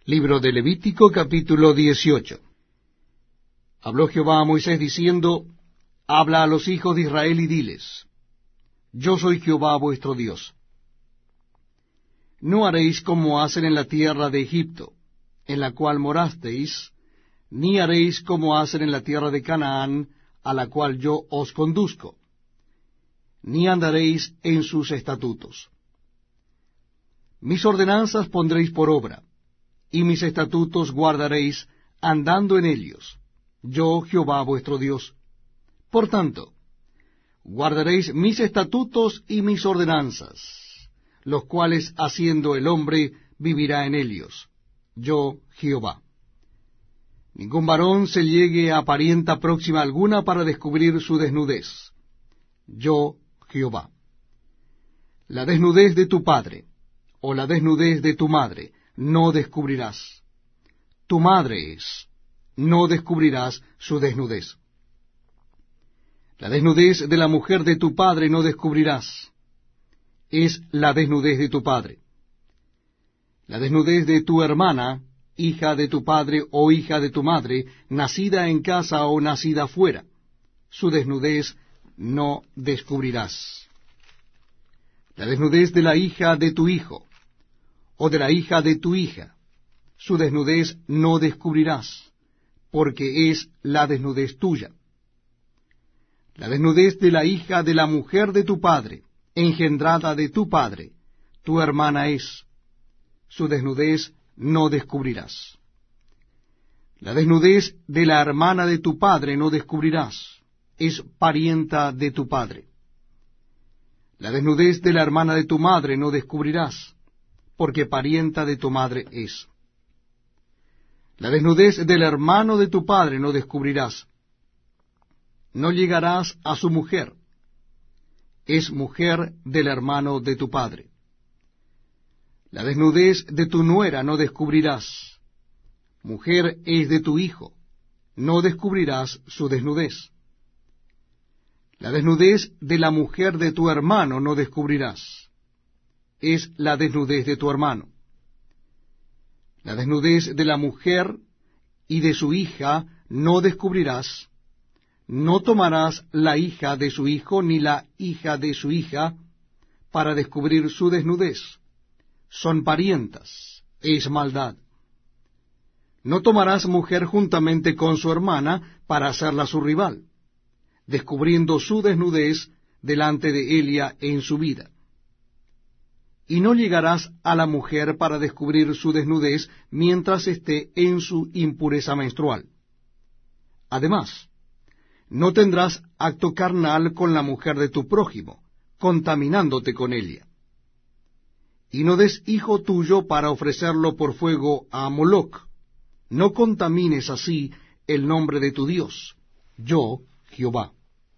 Libro de Levítico, capítulo 18. Habló Jehová a Moisés diciendo, Habla a los hijos de Israel y diles, Yo soy Jehová vuestro Dios. No haréis como hacen en la tierra de Egipto, en la cual morasteis, ni haréis como hacen en la tierra de Canaán, a la cual yo os conduzco, ni andaréis en sus estatutos. Mis ordenanzas pondréis por obra, y mis estatutos guardaréis, andando en ellos, yo Jehová vuestro Dios. Por tanto, guardaréis mis estatutos y mis ordenanzas, los cuales haciendo el hombre vivirá en ellos, yo Jehová. Ningún varón se llegue a parienta próxima alguna para descubrir su desnudez, yo Jehová. La desnudez de tu padre, o la desnudez de tu madre, no descubrirás. Tu madre es, no descubrirás su desnudez. La desnudez de la mujer de tu padre no descubrirás. Es la desnudez de tu padre. La desnudez de tu hermana, hija de tu padre o hija de tu madre, nacida en casa o nacida fuera, su desnudez no descubrirás. La desnudez de la hija de tu hijo, o de la hija de tu hija, su desnudez no descubrirás, porque es la desnudez tuya. La desnudez de la hija de la mujer de tu padre, engendrada de tu padre, tu hermana es, su desnudez no descubrirás. La desnudez de la hermana de tu padre no descubrirás, es parienta de tu padre. La desnudez de la hermana de tu madre no descubrirás, porque parienta de tu madre es. La desnudez del hermano de tu padre no descubrirás. No llegarás a su mujer. Es mujer del hermano de tu padre. La desnudez de tu nuera no descubrirás. Mujer es de tu hijo. No descubrirás su desnudez. La desnudez de la mujer de tu hermano no descubrirás. Es la desnudez de tu hermano. La desnudez de la mujer y de su hija no descubrirás. No tomarás la hija de su hijo ni la hija de su hija para descubrir su desnudez. Son parientas, es maldad. No tomarás mujer juntamente con su hermana para hacerla su rival, descubriendo su desnudez delante de Elia en su vida. Y no llegarás a la mujer para descubrir su desnudez mientras esté en su impureza menstrual. Además, no tendrás acto carnal con la mujer de tu prójimo, contaminándote con ella. Y no des hijo tuyo para ofrecerlo por fuego a Moloc. No contamines así el nombre de tu Dios, yo, Jehová.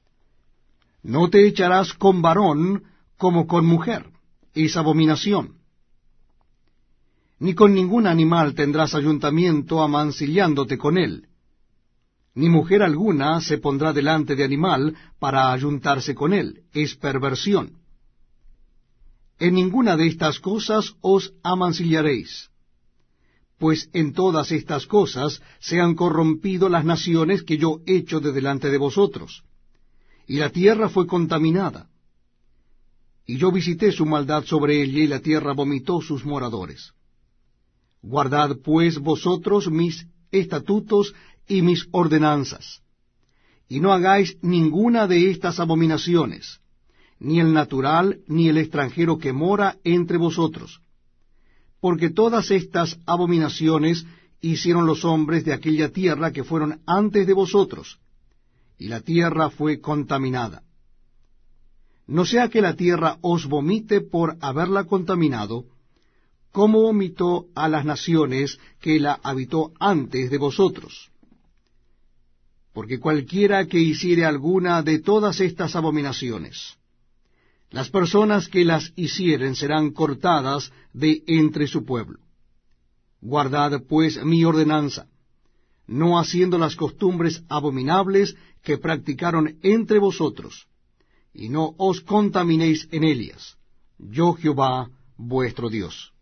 No te echarás con varón como con mujer. Es abominación. Ni con ningún animal tendrás ayuntamiento amancillándote con él, ni mujer alguna se pondrá delante de animal para ayuntarse con él, es perversión. En ninguna de estas cosas os amancillaréis, pues en todas estas cosas se han corrompido las naciones que yo echo de delante de vosotros, y la tierra fue contaminada. Y yo visité su maldad sobre ella, y la tierra vomitó sus moradores. Guardad pues vosotros mis estatutos y mis ordenanzas, y no hagáis ninguna de estas abominaciones, ni el natural ni el extranjero que mora entre vosotros, porque todas estas abominaciones hicieron los hombres de aquella tierra que fueron antes de vosotros, y la tierra fue contaminada. No sea que la tierra os vomite por haberla contaminado, como vomitó a las naciones que la habitó antes de vosotros. Porque cualquiera que hiciere alguna de todas estas abominaciones, las personas que las hicieren serán cortadas de entre su pueblo. Guardad pues mi ordenanza, no haciendo las costumbres abominables que practicaron entre vosotros, y no os contaminéis en ellas, yo Jehová vuestro Dios.